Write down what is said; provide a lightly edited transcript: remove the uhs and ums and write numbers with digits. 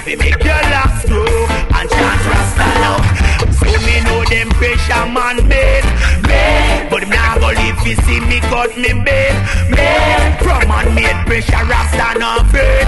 fi make your last grow and chant Rasta love. So me know them pressure man made, but him nah go live fi see me cut me bed. From man made pressure Rasta no afraid.